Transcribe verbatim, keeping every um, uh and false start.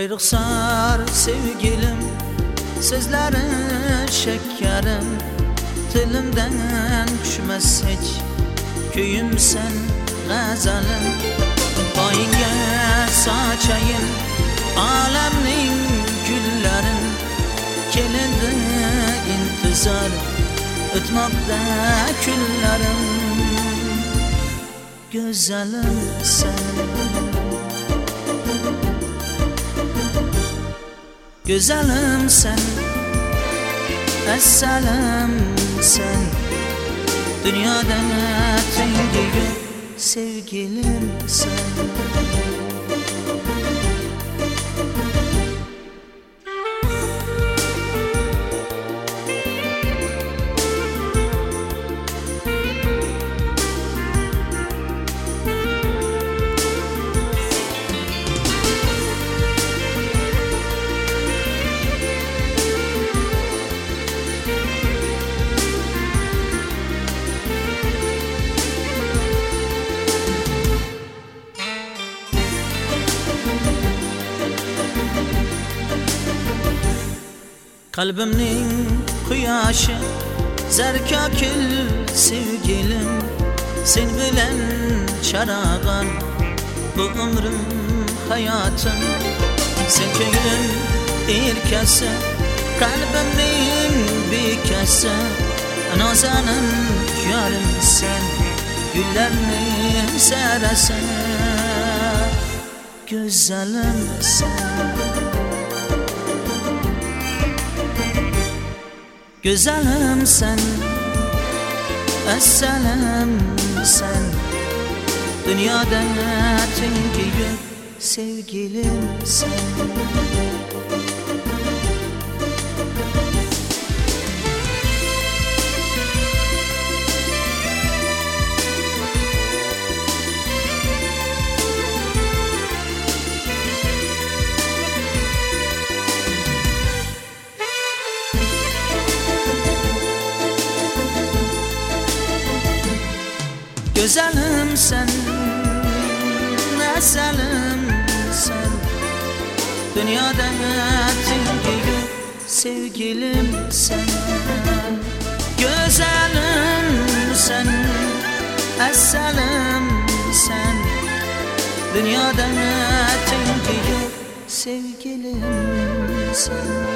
Ayrıksar sevgilim, sözleri şekerim, dilimden düşmez hiç köyüm sen gazelim. Payinge saçayım alemnin güllerin, kelindi intizar ötmekte küllerim. Güzelim sen, güzelim sen, esselam sen, dünyadan tengi sevgilim sen. Kalbimnin kuyaşı zerkakil sevgilim, sen bilen çarağan bu ömrüm hayatım. Sen köyün irkesi, kalbimnin bir kese, nazanın yarım sen, güllerinin seresi. Güzelim sen, güzelim sen, esselam sen, dünyada tengi yok sevgilim sen. Güzelim sen, esselam sen, dünyada tengi yok sevgilim sen. Güzelim sen, esselam sen, dünyada tengi yok sevgilim sen.